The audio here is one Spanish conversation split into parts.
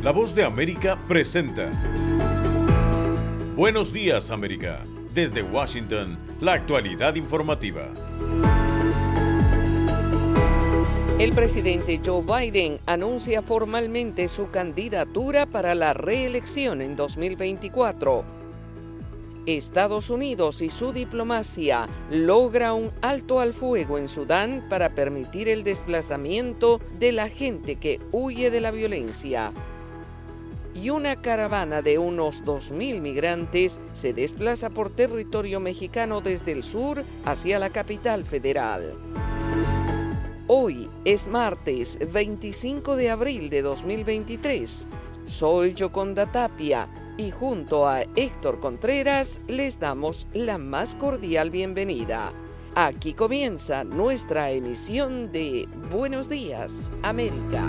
La Voz de América presenta Buenos Días, América. Desde Washington, la actualidad informativa. El presidente Joe Biden anuncia formalmente su candidatura para la reelección en 2024. Estados Unidos y su diplomacia logra un alto al fuego en Sudán para permitir el desplazamiento de la gente que huye de la violencia. Y una caravana de unos 2.000 migrantes se desplaza por territorio mexicano desde el sur hacia la capital federal. Hoy es martes 25 de abril de 2023. Soy Yoconda Tapia y junto a Héctor Contreras les damos la más cordial bienvenida. Aquí comienza nuestra emisión de Buenos Días, América.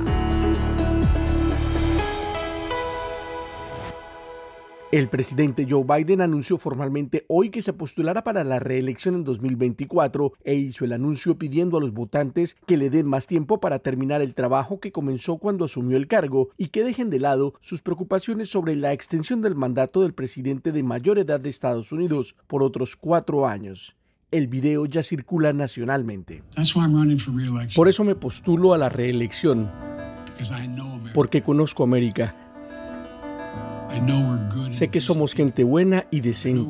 El presidente Joe Biden anunció formalmente hoy que se postulará para la reelección en 2024 e hizo el anuncio pidiendo a los votantes que le den más tiempo para terminar el trabajo que comenzó cuando asumió el cargo y que dejen de lado sus preocupaciones sobre la extensión del mandato del presidente de mayor edad de Estados Unidos por otros 4 años. El video ya circula nacionalmente. Por eso me postulo a la reelección, porque conozco América. Sé que somos gente buena y decente.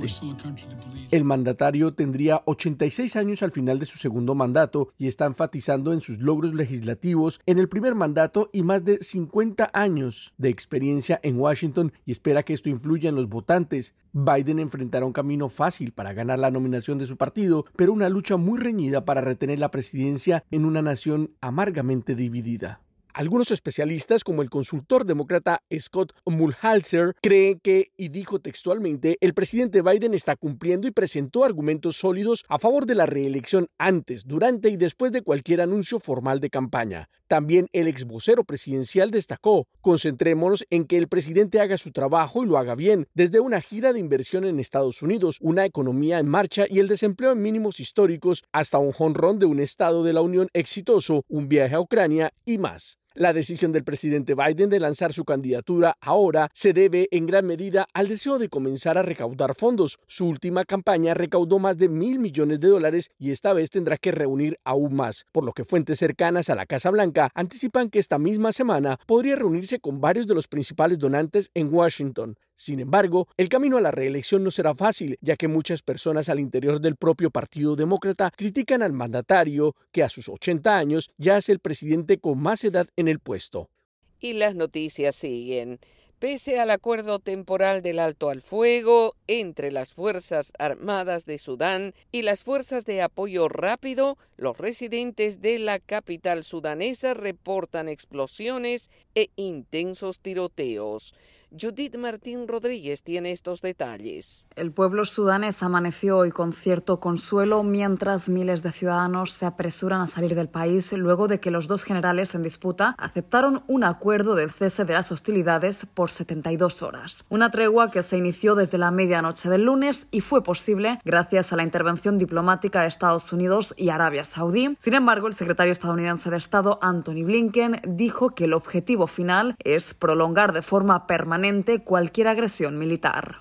El mandatario tendría 86 años al final de su segundo mandato y está enfatizando en sus logros legislativos en el primer mandato y más de 50 años de experiencia en Washington y espera que esto influya en los votantes. Biden enfrentará un camino fácil para ganar la nominación de su partido, pero una lucha muy reñida para retener la presidencia en una nación amargamente dividida. Algunos especialistas, como el consultor demócrata Scott Mulhalser, creen que, y dijo textualmente, el presidente Biden está cumpliendo y presentó argumentos sólidos a favor de la reelección antes, durante y después de cualquier anuncio formal de campaña. También el ex vocero presidencial destacó: concentrémonos en que el presidente haga su trabajo y lo haga bien, desde una gira de inversión en Estados Unidos, una economía en marcha y el desempleo en mínimos históricos, hasta un jonrón de un estado de la Unión exitoso, un viaje a Ucrania y más. La decisión del presidente Biden de lanzar su candidatura ahora se debe en gran medida al deseo de comenzar a recaudar fondos. Su última campaña recaudó más de $1.000 millones y esta vez tendrá que reunir aún más, por lo que fuentes cercanas a la Casa Blanca anticipan que esta misma semana podría reunirse con varios de los principales donantes en Washington. Sin embargo, el camino a la reelección no será fácil, ya que muchas personas al interior del propio Partido Demócrata critican al mandatario, que a sus 80 años ya es el presidente con más edad en el puesto. Y las noticias siguen. Pese al acuerdo temporal del alto al fuego entre las Fuerzas Armadas de Sudán y las Fuerzas de Apoyo Rápido, los residentes de la capital sudanesa reportan explosiones e intensos tiroteos. Judith Martín Rodríguez tiene estos detalles. El pueblo sudanés amaneció hoy con cierto consuelo mientras miles de ciudadanos se apresuran a salir del país luego de que los dos generales en disputa aceptaron un acuerdo de cese de las hostilidades por 72 horas. Una tregua que se inició desde la medianoche del lunes y fue posible gracias a la intervención diplomática de Estados Unidos y Arabia Saudí. Sin embargo, el secretario estadounidense de Estado, Antony Blinken, dijo que el objetivo final es prolongar de forma permanente cualquier agresión militar.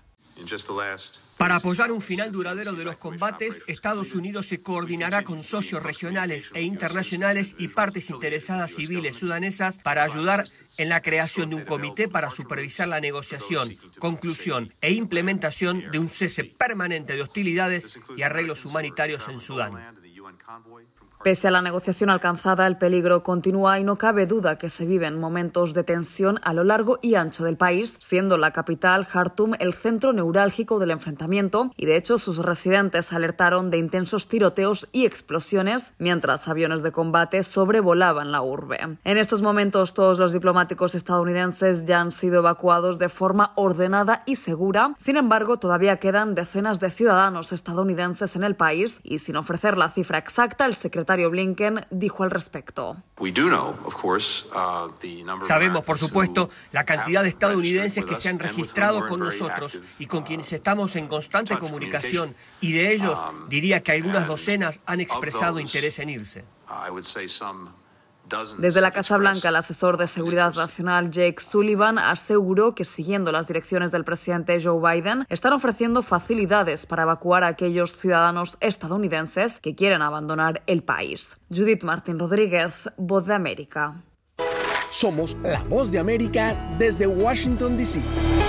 Para apoyar un final duradero de los combates, Estados Unidos se coordinará con socios regionales e internacionales y partes interesadas civiles sudanesas para ayudar en la creación de un comité para supervisar la negociación, conclusión e implementación de un cese permanente de hostilidades y arreglos humanitarios en Sudán. Pese a la negociación alcanzada, el peligro continúa y no cabe duda que se viven momentos de tensión a lo largo y ancho del país, siendo la capital, Jartum, el centro neurálgico del enfrentamiento, y de hecho sus residentes alertaron de intensos tiroteos y explosiones mientras aviones de combate sobrevolaban la urbe. En estos momentos todos los diplomáticos estadounidenses ya han sido evacuados de forma ordenada y segura. Sin embargo, todavía quedan decenas de ciudadanos estadounidenses en el país y, sin ofrecer la cifra exacta, el secretario Blinken dijo al respecto. Sabemos, por supuesto, la cantidad de estadounidenses que se han registrado con nosotros y con quienes estamos en constante comunicación, y de ellos diría que algunas docenas han expresado interés en irse. Desde la Casa Blanca, el asesor de Seguridad Nacional Jake Sullivan aseguró que, siguiendo las direcciones del presidente Joe Biden, están ofreciendo facilidades para evacuar a aquellos ciudadanos estadounidenses que quieren abandonar el país. Judith Martín Rodríguez, Voz de América. Somos la Voz de América desde Washington, D.C.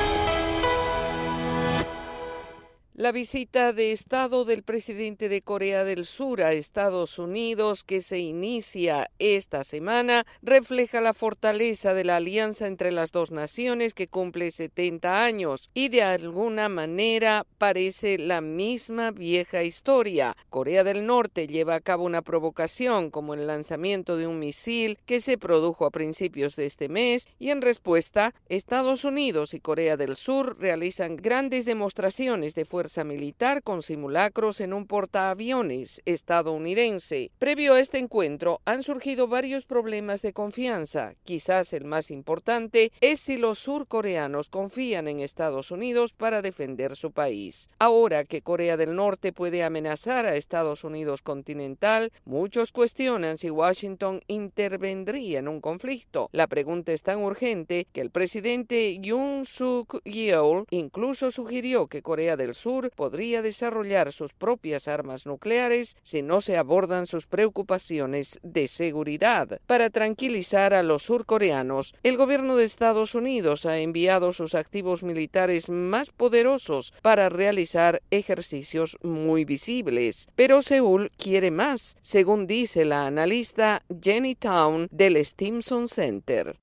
La visita de Estado del presidente de Corea del Sur a Estados Unidos, que se inicia esta semana, refleja la fortaleza de la alianza entre las dos naciones, que cumple 70 años y de alguna manera parece la misma vieja historia. Corea del Norte lleva a cabo una provocación, como el lanzamiento de un misil que se produjo a principios de este mes, y en respuesta, Estados Unidos y Corea del Sur realizan grandes demostraciones de fuerza militar con simulacros en un portaaviones estadounidense. Previo a este encuentro han surgido varios problemas de confianza. Quizás el más importante es si los surcoreanos confían en Estados Unidos para defender su país. Ahora que Corea del Norte puede amenazar a Estados Unidos continental, muchos cuestionan si Washington intervendría en un conflicto. La pregunta es tan urgente que el presidente Yoon Suk Yeol incluso sugirió que Corea del Sur podría desarrollar sus propias armas nucleares si no se abordan sus preocupaciones de seguridad. Para tranquilizar a los surcoreanos, el gobierno de Estados Unidos ha enviado sus activos militares más poderosos para realizar ejercicios muy visibles. Pero Seúl quiere más, según dice la analista Jenny Town del Stimson Center.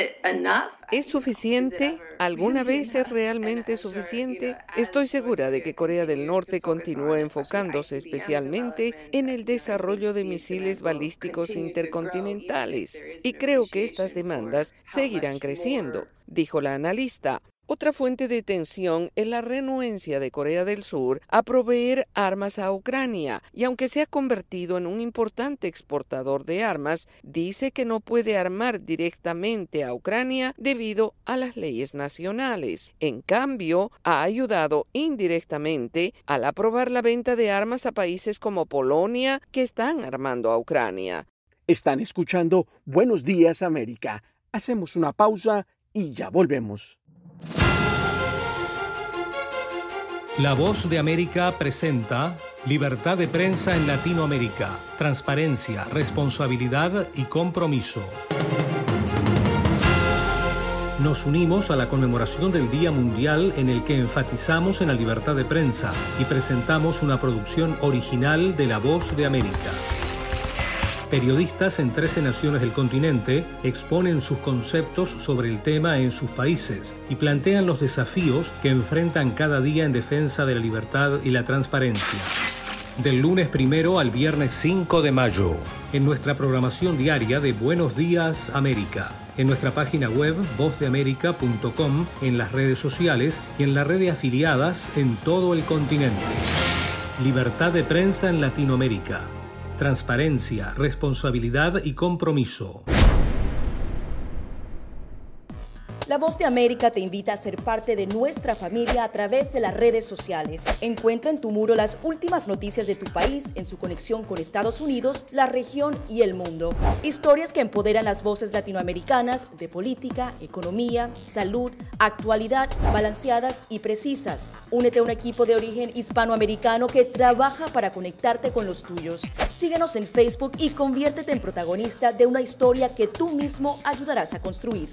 ¿Es suficiente? ¿Alguna vez es realmente suficiente? Estoy segura de que Corea del Norte continúa enfocándose especialmente en el desarrollo de misiles balísticos intercontinentales y creo que estas demandas seguirán creciendo, dijo la analista. Otra fuente de tensión es la renuencia de Corea del Sur a proveer armas a Ucrania, y aunque se ha convertido en un importante exportador de armas, dice que no puede armar directamente a Ucrania debido a las leyes nacionales. En cambio, ha ayudado indirectamente al aprobar la venta de armas a países como Polonia, que están armando a Ucrania. Están escuchando Buenos Días, América. Hacemos una pausa y ya volvemos. La Voz de América presenta Libertad de Prensa en Latinoamérica, transparencia, responsabilidad y compromiso. Nos unimos a la conmemoración del Día Mundial, en el que enfatizamos en la libertad de prensa y presentamos una producción original de La Voz de América. Periodistas en 13 naciones del continente exponen sus conceptos sobre el tema en sus países y plantean los desafíos que enfrentan cada día en defensa de la libertad y la transparencia. Del lunes 1 al viernes 5 de mayo, en nuestra programación diaria de Buenos Días América, en nuestra página web vozdeamerica.com, en las redes sociales y en la red de afiliadas en todo el continente. Libertad de prensa en Latinoamérica. Transparencia, responsabilidad y compromiso. La Voz de América te invita a ser parte de nuestra familia a través de las redes sociales. Encuentra en tu muro las últimas noticias de tu país en su conexión con Estados Unidos, la región y el mundo. Historias que empoderan las voces latinoamericanas de política, economía, salud, actualidad, balanceadas y precisas. Únete a un equipo de origen hispanoamericano que trabaja para conectarte con los tuyos. Síguenos en Facebook y conviértete en protagonista de una historia que tú mismo ayudarás a construir.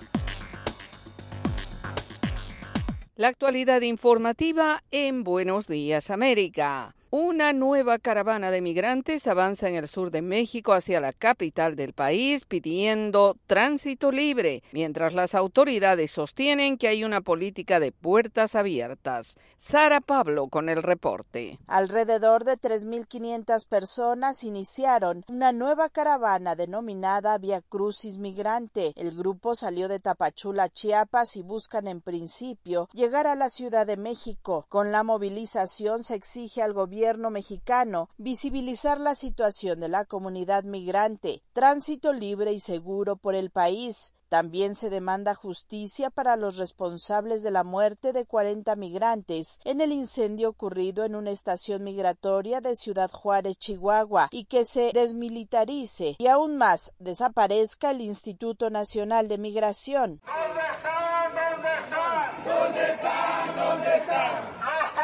La actualidad informativa en Buenos Días, América. Una nueva caravana de migrantes avanza en el sur de México hacia la capital del país pidiendo tránsito libre, mientras las autoridades sostienen que hay una política de puertas abiertas. Sara Pablo con el reporte. Alrededor de 3.500 personas iniciaron una nueva caravana denominada Via Crucis Migrante. El grupo salió de Tapachula, Chiapas, y buscan en principio llegar a la Ciudad de México. Con la movilización se exige al gobierno gobierno mexicano visibilizar la situación de la comunidad migrante, tránsito libre y seguro por el país. También se demanda justicia para los responsables de la muerte de 40 migrantes en el incendio ocurrido en una estación migratoria de Ciudad Juárez, Chihuahua, y que se desmilitarice y aún más desaparezca el Instituto Nacional de Migración. ¿Dónde están? ¿Dónde están? ¿Dónde están? ¿Dónde están?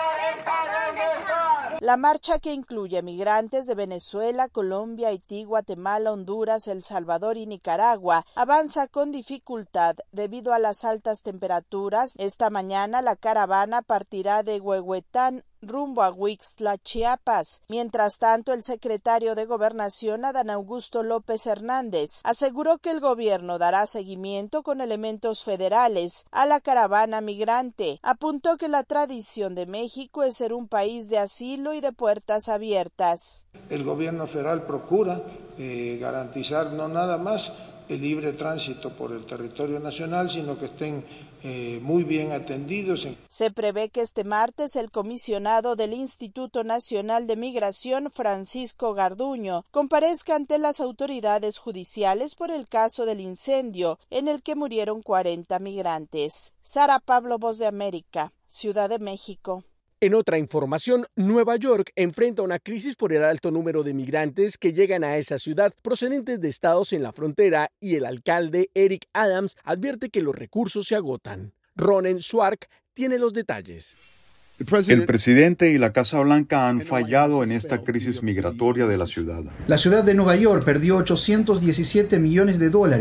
La marcha, que incluye migrantes de Venezuela, Colombia, Haití, Guatemala, Honduras, El Salvador y Nicaragua, avanza con dificultad debido a las altas temperaturas. Esta mañana la caravana partirá de Huehuetán rumbo a Huixtla, Chiapas. Mientras tanto, el secretario de Gobernación, Adán Augusto López Hernández, aseguró que el gobierno dará seguimiento con elementos federales a la caravana migrante. Apuntó que la tradición de México es ser un país de asilo y de puertas abiertas. El gobierno federal procura garantizar no nada más el libre tránsito por el territorio nacional, sino que estén muy bien atendidos. Se prevé que este martes el comisionado del Instituto Nacional de Migración, Francisco Garduño, comparezca ante las autoridades judiciales por el caso del incendio en el que murieron 40 migrantes. Sara Pablo, Voz de América, Ciudad de México. En otra información, Nueva York enfrenta una crisis por el alto número de migrantes que llegan a esa ciudad procedentes de estados en la frontera, y el alcalde Eric Adams advierte que los recursos se agotan. Ronen Swark tiene los detalles. El presidente y la Casa Blanca han fallado en esta crisis migratoria de la ciudad. La ciudad de Nueva York perdió $817 millones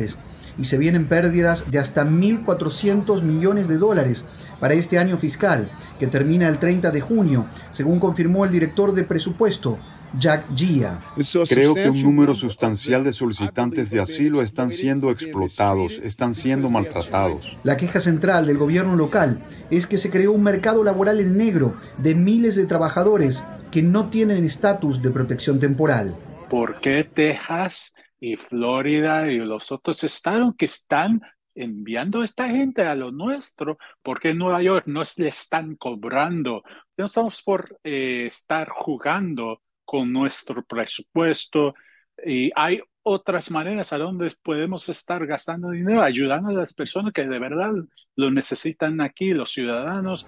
y se vienen pérdidas de hasta $1.400 millones para este año fiscal, que termina el 30 de junio, según confirmó el director de presupuesto, Jack Gia. Creo que un número sustancial de solicitantes de asilo están siendo explotados, están siendo maltratados. La queja central del gobierno local es que se creó un mercado laboral en negro de miles de trabajadores que no tienen estatus de protección temporal. ¿Por qué Texas y Florida y los otros estados que están enviando a esta gente a lo nuestro? ¿Por qué en Nueva York no le están cobrando? No estamos por estar jugando con nuestro presupuesto, y hay otras maneras a donde podemos estar gastando dinero, ayudando a las personas que de verdad lo necesitan aquí, los ciudadanos.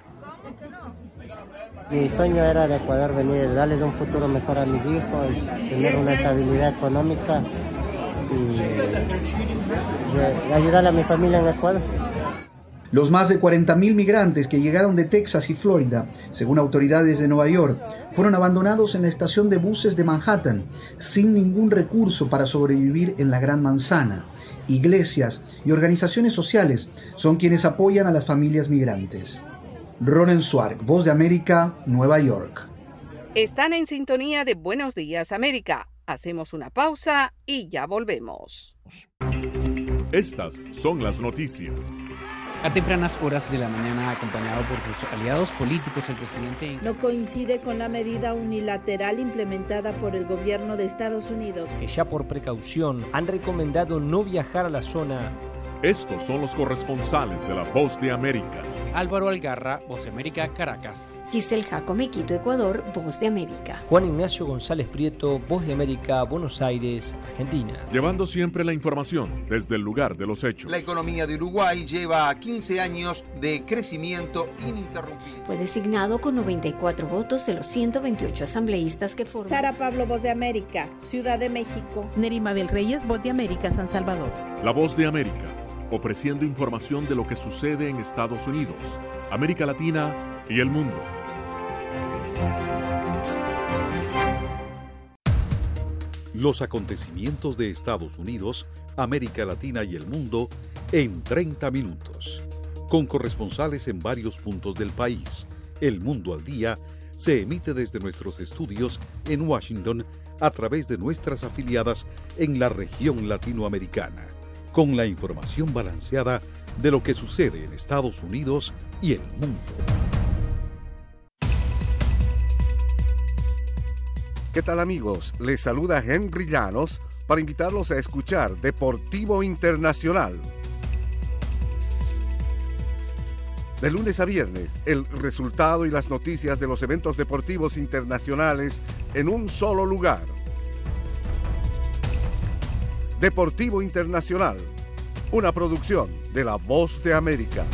Mi sueño era de poder venir, darles un futuro mejor a mis hijos, tener una estabilidad económica y ayudar a mi familia en la escuela. Los más de 40.000 migrantes que llegaron de Texas y Florida, según autoridades de Nueva York, fueron abandonados en la estación de buses de Manhattan, sin ningún recurso para sobrevivir en la Gran Manzana. Iglesias y organizaciones sociales son quienes apoyan a las familias migrantes. Ronen Swark, Voz de América, Nueva York. Están en sintonía de Buenos Días, América. Hacemos una pausa y ya volvemos. Estas son las noticias. A tempranas horas de la mañana, acompañado por sus aliados políticos, el presidente no coincide con la medida unilateral implementada por el gobierno de Estados Unidos, que ya por precaución han recomendado no viajar a la zona. Estos son los corresponsales de La Voz de América. Álvaro Algarra, Voz de América, Caracas. Giselle Jacome, Quito, Ecuador, Voz de América. Juan Ignacio González Prieto, Voz de América, Buenos Aires, Argentina. Llevando siempre la información desde el lugar de los hechos. La economía de Uruguay lleva 15 años de crecimiento ininterrumpido. Fue designado con 94 votos de los 128 asambleístas que forman. Sara Pablo, Voz de América, Ciudad de México. Neri Mabel Reyes, Voz de América, San Salvador. La Voz de América, ofreciendo información de lo que sucede en Estados Unidos, América Latina y el mundo. Los acontecimientos de Estados Unidos, América Latina y el mundo en 30 minutos. Con corresponsales en varios puntos del país. El Mundo al Día se emite desde nuestros estudios en Washington a través de nuestras afiliadas en la región latinoamericana, con la información balanceada de lo que sucede en Estados Unidos y el mundo. ¿Qué tal, amigos? Les saluda Henry Llanos para invitarlos a escuchar Deportivo Internacional. De lunes a viernes, el resultado y las noticias de los eventos deportivos internacionales en un solo lugar. Deportivo Internacional, una producción de La Voz de América.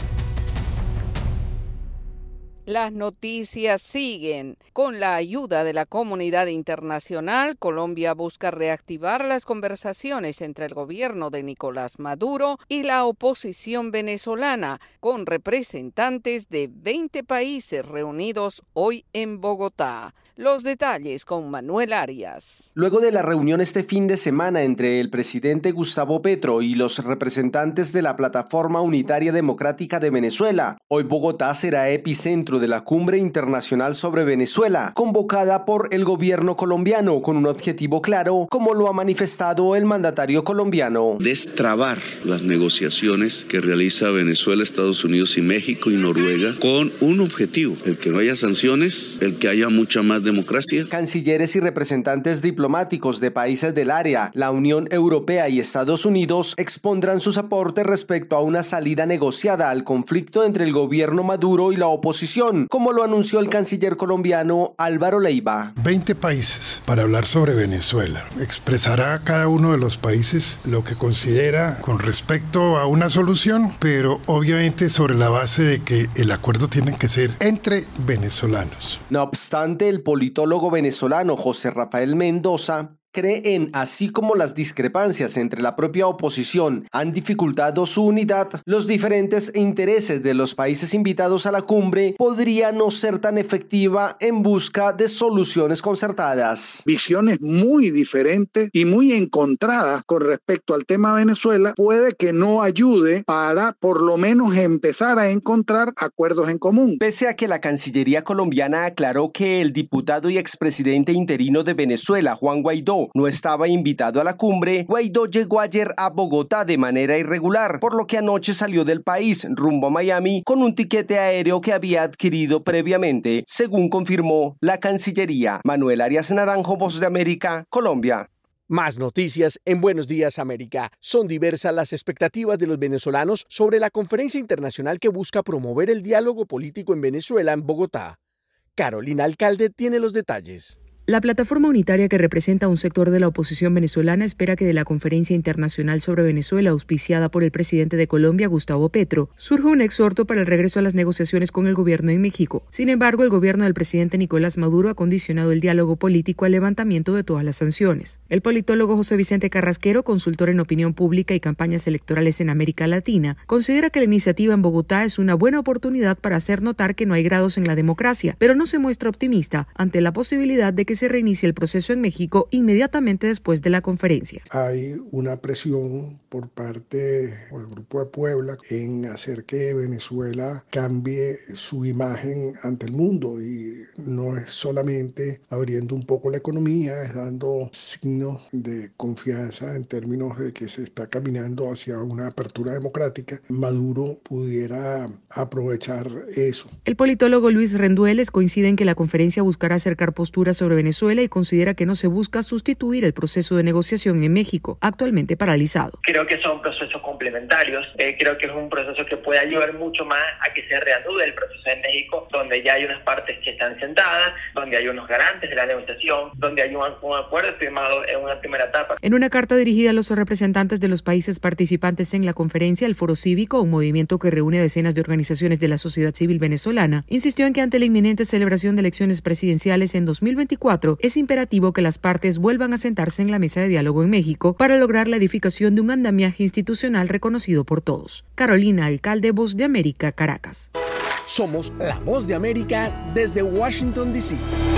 Las noticias siguen. Con la ayuda de la comunidad internacional, Colombia busca reactivar las conversaciones entre el gobierno de Nicolás Maduro y la oposición venezolana, con representantes de 20 países reunidos hoy en Bogotá. Los detalles con Manuel Arias. Luego de la reunión este fin de semana entre el presidente Gustavo Petro y los representantes de la Plataforma Unitaria Democrática de Venezuela, hoy Bogotá será epicentro de la Cumbre Internacional sobre Venezuela, convocada por el gobierno colombiano con un objetivo claro, como lo ha manifestado el mandatario colombiano. Destrabar las negociaciones que realiza Venezuela, Estados Unidos y México y Noruega con un objetivo, el que no haya sanciones, el que haya mucha más democracia. Cancilleres y representantes diplomáticos de países del área, la Unión Europea y Estados Unidos expondrán sus aportes respecto a una salida negociada al conflicto entre el gobierno Maduro y la oposición, como lo anunció el canciller colombiano Álvaro Leiva. 20 países para hablar sobre Venezuela. Expresará cada uno de los países lo que considera con respecto a una solución, pero obviamente sobre la base de que el acuerdo tiene que ser entre venezolanos. No obstante, el politólogo venezolano José Rafael Mendoza cree en, así como las discrepancias entre la propia oposición han dificultado su unidad, los diferentes intereses de los países invitados a la cumbre podría no ser tan efectiva en busca de soluciones concertadas. Visiones muy diferentes y muy encontradas con respecto al tema Venezuela puede que no ayude para por lo menos empezar a encontrar acuerdos en común. Pese a que la Cancillería colombiana aclaró que el diputado y expresidente interino de Venezuela, Juan Guaidó, no estaba invitado a la cumbre, Guaidó llegó ayer a Bogotá de manera irregular, por lo que anoche salió del país rumbo a Miami con un tiquete aéreo que había adquirido previamente, según confirmó la Cancillería. Manuel Arias Naranjo, Voz de América, Colombia. Más noticias en Buenos Días América. Son diversas las expectativas de los venezolanos sobre la conferencia internacional que busca promover el diálogo político en Venezuela en Bogotá. Carolina Alcalde tiene los detalles. La plataforma unitaria que representa a un sector de la oposición venezolana espera que de la Conferencia Internacional sobre Venezuela, auspiciada por el presidente de Colombia, Gustavo Petro, surja un exhorto para el regreso a las negociaciones con el gobierno en México. Sin embargo, el gobierno del presidente Nicolás Maduro ha condicionado el diálogo político al levantamiento de todas las sanciones. El politólogo José Vicente Carrasquero, consultor en opinión pública y campañas electorales en América Latina, considera que la iniciativa en Bogotá es una buena oportunidad para hacer notar que no hay grados en la democracia, pero no se muestra optimista ante la posibilidad de que se reinicie el proceso en México inmediatamente después de la conferencia. Hay una presión por parte del Grupo de Puebla en hacer que Venezuela cambie su imagen ante el mundo, y no es solamente abriendo un poco la economía, es dando signos de confianza en términos de que se está caminando hacia una apertura democrática. Maduro pudiera aprovechar eso. El politólogo Luis Rendueles coincide en que la conferencia buscará acercar posturas sobre Venezuela y considera que no se busca sustituir el proceso de negociación en México, actualmente paralizado. Creo que son procesos complementarios. Creo que es un proceso que puede ayudar mucho más a que se reanude el proceso en México, donde ya hay unas partes que están sentadas, donde hay unos garantes de la negociación, donde hay un acuerdo firmado en una primera etapa. En una carta dirigida a los representantes de los países participantes en la conferencia, el Foro Cívico, un movimiento que reúne a decenas de organizaciones de la sociedad civil venezolana, insistió en que ante la inminente celebración de elecciones presidenciales en 2024, es imperativo que las partes vuelvan a sentarse en la mesa de diálogo en México para lograr la edificación de un andamiaje institucional reconocido por todos. Carolina Alcalde, Voz de América, Caracas. Somos la Voz de América desde Washington, D.C.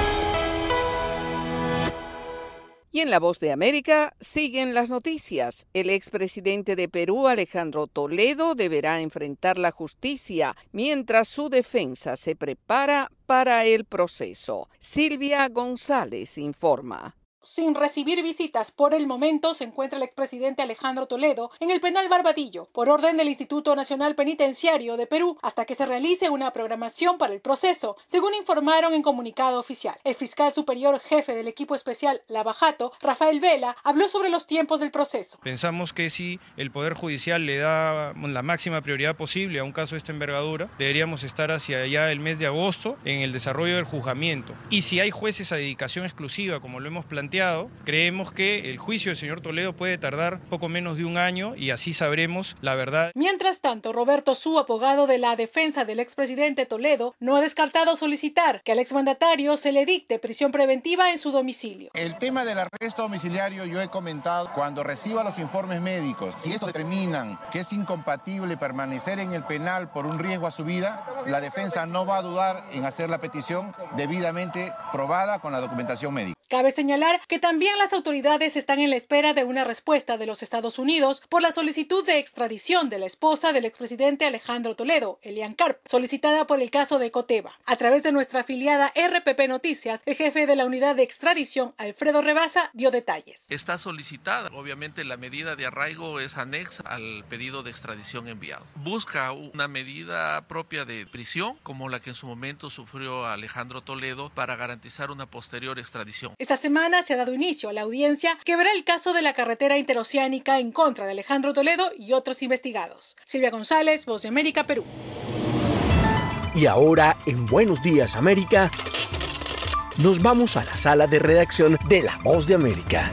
Y en La Voz de América siguen las noticias. El expresidente de Perú, Alejandro Toledo, deberá enfrentar la justicia mientras su defensa se prepara para el proceso. Silvia González informa. Sin recibir visitas por el momento se encuentra el expresidente Alejandro Toledo en el penal Barbadillo, por orden del Instituto Nacional Penitenciario de Perú, hasta que se realice una programación para el proceso, según informaron en comunicado oficial. El fiscal superior jefe del equipo especial Lavajato, Rafael Vela, habló sobre los tiempos del proceso. Pensamos que si el Poder Judicial le da la máxima prioridad posible a un caso de esta envergadura, deberíamos estar hacia allá el mes de agosto en el desarrollo del juzgamiento. Y si hay jueces a dedicación exclusiva, como lo hemos planteado, creemos que el juicio del señor Toledo puede tardar poco menos de un año y así sabremos la verdad. Mientras tanto, Roberto Su, abogado de la defensa del expresidente Toledo, no ha descartado solicitar que al exmandatario se le dicte prisión preventiva en su domicilio. El tema del arresto domiciliario yo he comentado cuando reciba los informes médicos. Si esto determinan que es incompatible permanecer en el penal por un riesgo a su vida, la defensa no va a dudar en hacer la petición debidamente probada con la documentación médica. Cabe señalar que también las autoridades están en la espera de una respuesta de los Estados Unidos por la solicitud de extradición de la esposa del expresidente Alejandro Toledo, Elian Karp, solicitada por el caso de Coteva. A través de nuestra afiliada RPP Noticias, el jefe de la unidad de extradición, Alfredo Rebasa, dio detalles. Está solicitada. Obviamente la medida de arraigo es anexa al pedido de extradición enviado. Busca una medida propia de prisión, como la que en su momento sufrió Alejandro Toledo, para garantizar una posterior extradición. Esta semana se ha dado inicio a la audiencia que verá el caso de la carretera interoceánica en contra de Alejandro Toledo y otros investigados. Silvia González, Voz de América, Perú. Y ahora, en Buenos Días América, nos vamos a la sala de redacción de La Voz de América.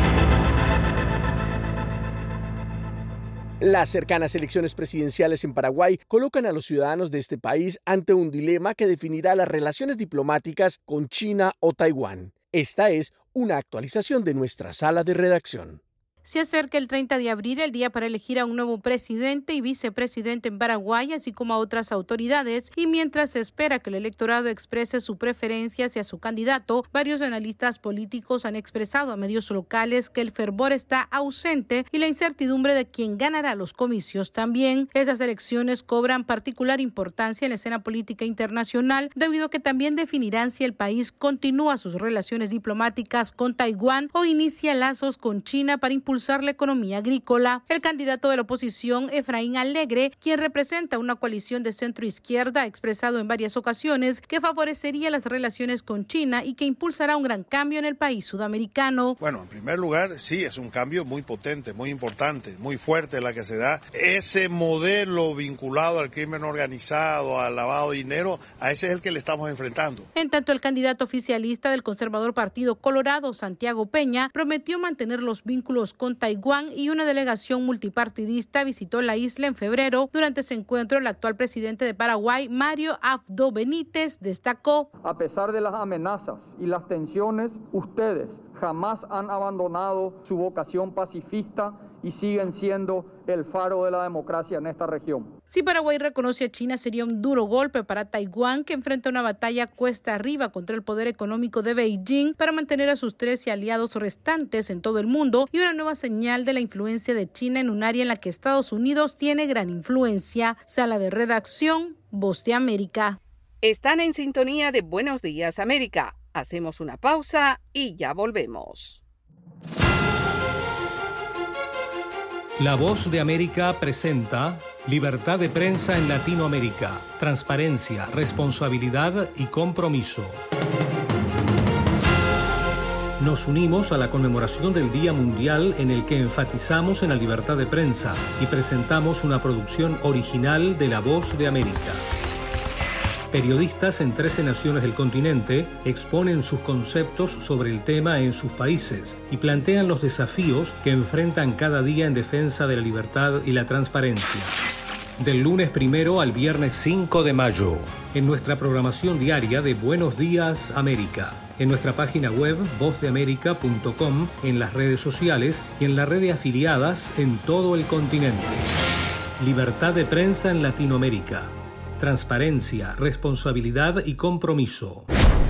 Las cercanas elecciones presidenciales en Paraguay colocan a los ciudadanos de este país ante un dilema que definirá las relaciones diplomáticas con China o Taiwán. Esta es una actualización de nuestra sala de redacción. Se acerca el 30 de abril, el día para elegir a un nuevo presidente y vicepresidente en Paraguay, así como a otras autoridades, y mientras se espera que el electorado exprese su preferencia hacia su candidato, varios analistas políticos han expresado a medios locales que el fervor está ausente y la incertidumbre de quién ganará los comicios también. Esas elecciones cobran particular importancia en la escena política internacional, debido a que también definirán si el país continúa sus relaciones diplomáticas con Taiwán o inicia lazos con China para impulsar la economía agrícola. El candidato de la oposición, Efraín Alegre, quien representa una coalición de centro-izquierda, ha expresado en varias ocasiones que favorecería las relaciones con China y que impulsará un gran cambio en el país sudamericano. Bueno, en primer lugar, sí, es un cambio muy potente, muy importante, muy fuerte la que se da. Ese modelo vinculado al crimen organizado, al lavado de dinero, a ese es el que le estamos enfrentando. En tanto, el candidato oficialista del conservador Partido Colorado, Santiago Peña, prometió mantener los vínculos con Taiwán y una delegación multipartidista visitó la isla en febrero. Durante ese encuentro, el actual presidente de Paraguay, Mario Abdo Benítez, destacó: a pesar de las amenazas y las tensiones, ustedes jamás han abandonado su vocación pacifista y siguen siendo el faro de la democracia en esta región. Si Paraguay reconoce a China, sería un duro golpe para Taiwán, que enfrenta una batalla cuesta arriba contra el poder económico de Beijing para mantener a sus 13 aliados restantes en todo el mundo, y una nueva señal de la influencia de China en un área en la que Estados Unidos tiene gran influencia. Sala de redacción, Voz de América. Están en sintonía de Buenos Días América. Hacemos una pausa y ya volvemos. La Voz de América presenta Libertad de Prensa en Latinoamérica, transparencia, responsabilidad y compromiso. Nos unimos a la conmemoración del Día Mundial, en el que enfatizamos en la libertad de prensa y presentamos una producción original de La Voz de América. Periodistas en 13 naciones del continente exponen sus conceptos sobre el tema en sus países y plantean los desafíos que enfrentan cada día en defensa de la libertad y la transparencia. Del lunes 1 al viernes 5 de mayo, en nuestra programación diaria de Buenos Días América, en nuestra página web vozdeamerica.com, en las redes sociales y en la red de afiliadas en todo el continente. Libertad de prensa en Latinoamérica. Transparencia, responsabilidad y compromiso.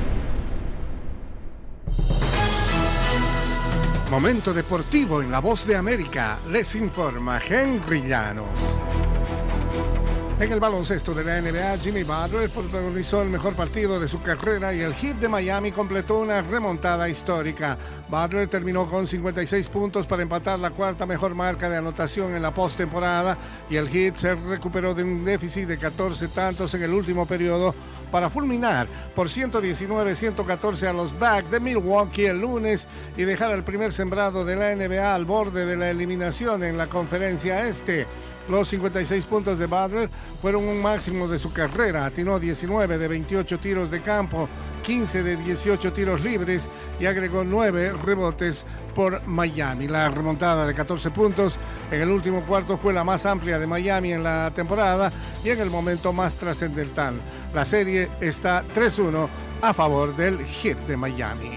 Momento deportivo en La Voz de América. Les informa Henry Llanos. En el baloncesto de la NBA, Jimmy Butler protagonizó el mejor partido de su carrera y el Heat de Miami completó una remontada histórica. Butler terminó con 56 puntos para empatar la cuarta mejor marca de anotación en la postemporada y el Heat se recuperó de un déficit de 14 tantos en el último periodo para fulminar por 119-114 a los Bucks de Milwaukee el lunes y dejar al primer sembrado de la NBA al borde de la eliminación en la conferencia este. Los 56 puntos de Butler fueron un máximo de su carrera. Atinó 19 de 28 tiros de campo, 15 de 18 tiros libres y agregó 9 rebotes por Miami. La remontada de 14 puntos en el último cuarto fue la más amplia de Miami en la temporada y en el momento más trascendental. La serie está 3-1 a favor del Heat de Miami.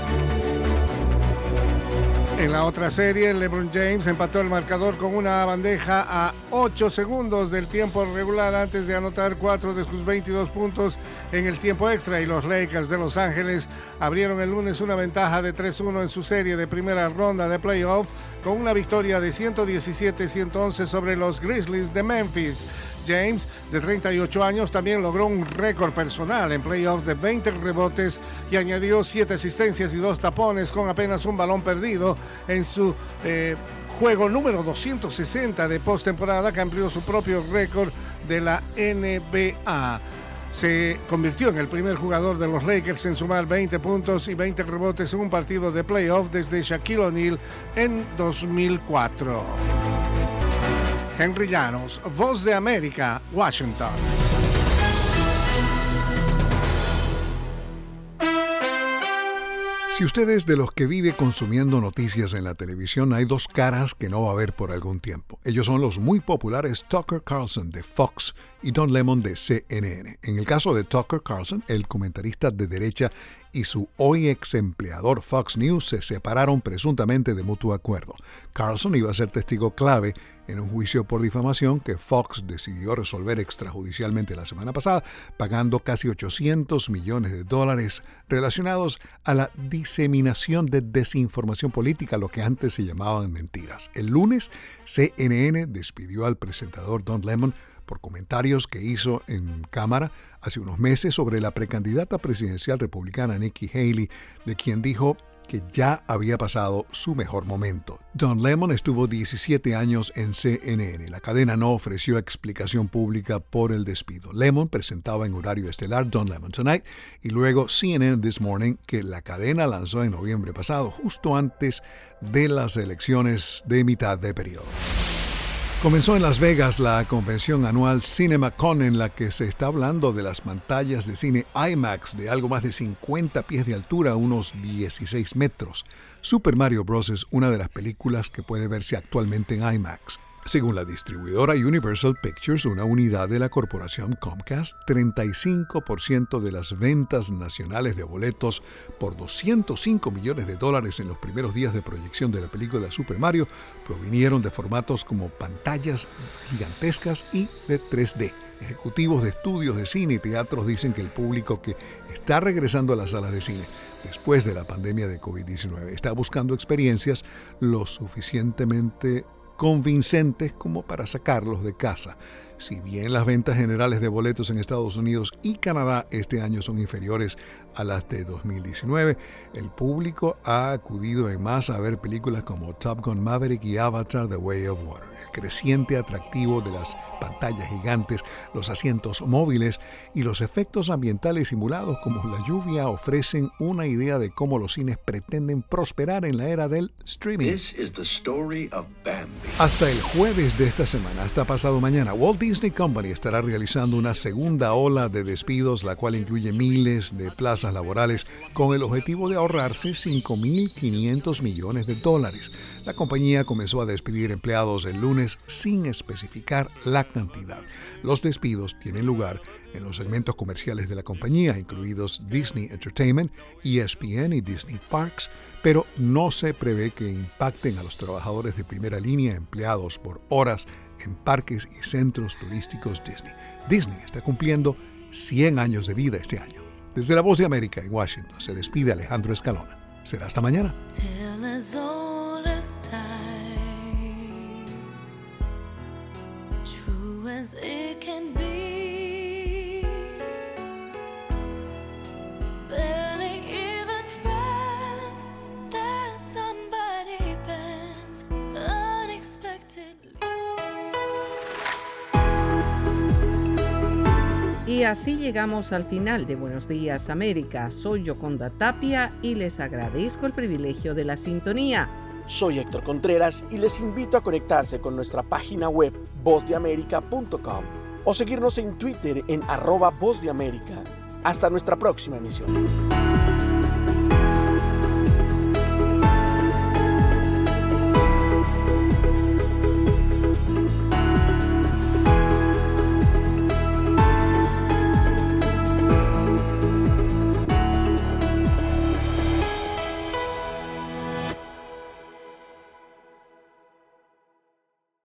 En la otra serie, LeBron James empató el marcador con una bandeja a 8 segundos del tiempo regular antes de anotar 4 de sus 22 puntos en el tiempo extra y los Lakers de Los Ángeles abrieron el lunes una ventaja de 3-1 en su serie de primera ronda de playoff con una victoria de 117-111 sobre los Grizzlies de Memphis. James, de 38 años, también logró un récord personal en playoffs de 20 rebotes y añadió 7 asistencias y 2 tapones con apenas un balón perdido en su juego número 260 de postemporada, que amplió su propio récord de la NBA. Se convirtió en el primer jugador de los Lakers en sumar 20 puntos y 20 rebotes en un partido de playoff desde Shaquille O'Neal en 2004. Henry Llanos, Voz de América, Washington. Si usted es de los que vive consumiendo noticias en la televisión, hay dos caras que no va a ver por algún tiempo. Ellos son los muy populares Tucker Carlson de Fox y Don Lemon de CNN. En el caso de Tucker Carlson, el comentarista de derecha y su hoy ex empleador Fox News se separaron presuntamente de mutuo acuerdo. Carlson iba a ser testigo clave en un juicio por difamación que Fox decidió resolver extrajudicialmente la semana pasada, pagando casi $800 millones relacionados a la diseminación de desinformación política, lo que antes se llamaban mentiras. El lunes, CNN despidió al presentador Don Lemon por comentarios que hizo en cámara hace unos meses sobre la precandidata presidencial republicana Nikki Haley, de quien dijo que ya había pasado su mejor momento. Don Lemon estuvo 17 años en CNN. La cadena no ofreció explicación pública por el despido. Lemon presentaba en horario estelar Don Lemon Tonight y luego CNN This Morning, que la cadena lanzó en noviembre pasado, justo antes de las elecciones de mitad de periodo. Comenzó en Las Vegas la convención anual CinemaCon, en la que se está hablando de las pantallas de cine IMAX de algo más de 50 pies de altura, unos 16 metros. Super Mario Bros. Es una de las películas que puede verse actualmente en IMAX. Según la distribuidora Universal Pictures, una unidad de la corporación Comcast, 35% de las ventas nacionales de boletos por $205 millones en los primeros días de proyección de la película Super Mario provinieron de formatos como pantallas gigantescas y de 3D. Ejecutivos de estudios de cine y teatros dicen que el público que está regresando a las salas de cine después de la pandemia de COVID-19 está buscando experiencias lo suficientemente convincentes como para sacarlos de casa. Si bien las ventas generales de boletos en Estados Unidos y Canadá este año son inferiores a las de 2019, el público ha acudido en masa a ver películas como Top Gun Maverick y Avatar The Way of Water. El creciente atractivo de las pantallas gigantes, los asientos móviles y los efectos ambientales simulados como la lluvia ofrecen una idea de cómo los cines pretenden prosperar en la era del streaming. Hasta el jueves de esta semana, hasta pasado mañana, Walt Disney Company estará realizando una segunda ola de despidos, la cual incluye miles de plazas laborales con el objetivo de ahorrarse $5.500 millones. La compañía comenzó a despedir empleados el lunes sin especificar la cantidad. Los despidos tienen lugar en los segmentos comerciales de la compañía, incluidos Disney Entertainment, ESPN y Disney Parks, pero no se prevé que impacten a los trabajadores de primera línea empleados por horas en parques y centros turísticos Disney. Disney está cumpliendo 100 años de vida este año. Desde La Voz de América en Washington se despide Alejandro Escalona. Será hasta mañana. as it can be. Barely even friends, that somebody bends unexpectedly. Y así llegamos al final de Buenos Días América. Soy Yoconda Tapia y les agradezco el privilegio de la sintonía. Soy Héctor Contreras y les invito a conectarse con nuestra página web vozdeamerica.com o seguirnos en Twitter en @vozdeamerica. Hasta nuestra próxima emisión.